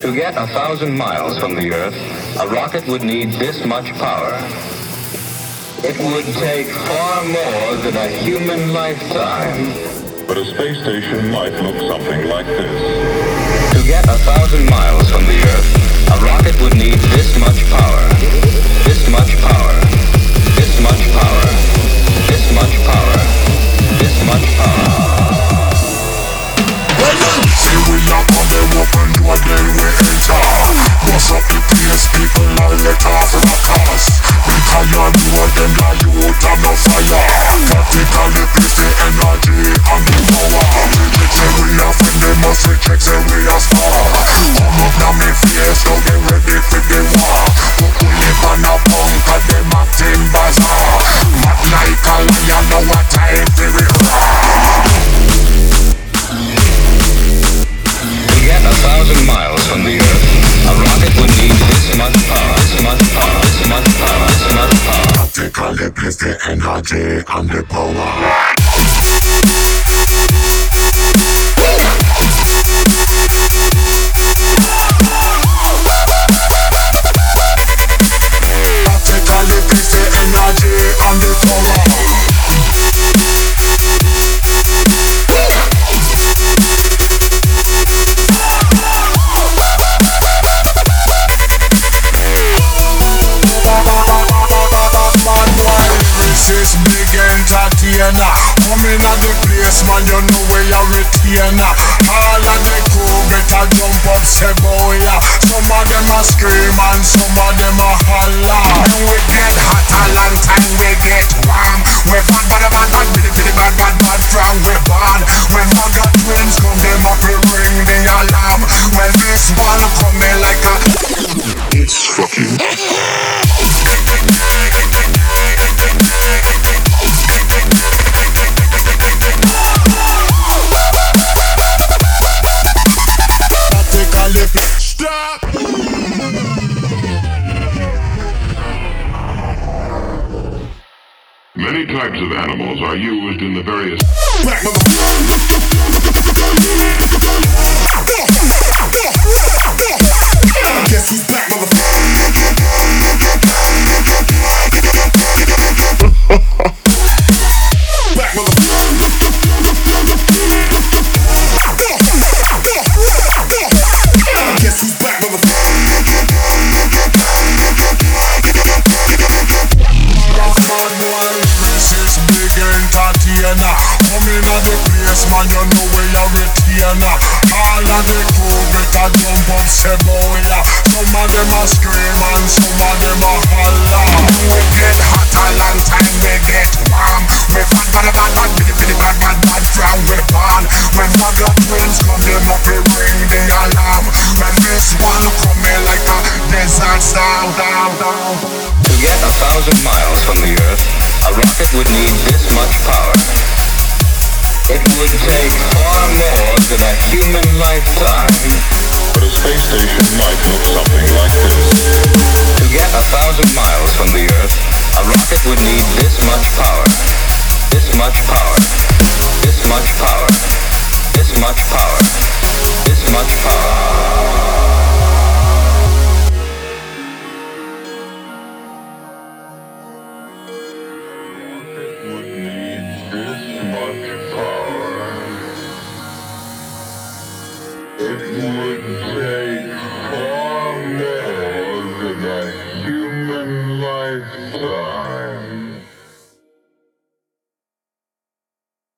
To get 1,000 miles from the Earth, a rocket would need this much power. It would take far more than a human lifetime. But a space station might look something like this. To get 1,000 miles from the Earth, a rocket would need this much power. This much power. This much power. This much power. This much power. See we knock on them open door, then we enter. Bust up the place, people all let off rock us. Because you're more than the youth and the fire. Practically place the energy and the power. Reject say we are friend, they must reject say we are star. Come up now me face, now they ready for the war. But we live on a punk and them acting bazaar. Mad like a lion, know what time for we roar. To get 1,000 miles from the Earth, a rocket would need this much power, this much power, this much power, this much power. Practically place the energy and the power. Practically place the energy and the power. This big entertainer, coming at the place, man, you know where you're retainer. All of the crew better jump up, say boy, yeah. Some of them a scream and some of them a holler. When we get hot a long time, we get warm. We bad, bad, bad, bad, bitty, bad, bad, bad, from we born. When Maga twins come, them up to ring the alarm. When this one coming like a, it's fucking stop! Many types of animals are used in the various... Guess who's back, Guess who's back, entertainer, coming at the place, man, you know where you're retainer. All of the crew better jump up, say boy, yeah. Some of them a scream and some of them a holler. We get hot a long time, we get warm. We bad, bad, bad, bad, bitty, bitty, bad, bad, bad, from we born. When Maga twins come, them up to ring the alarm. When this one coming like a desert storm. To get 1,000 miles from the Earth, a rocket would need this much power. It would take far more than a human lifetime. But a space station might look something like this. To get 1,000 miles from the Earth, a rocket would need this much power. This much power. This much power. This much power. This much power. It would take far more than a human lifetime.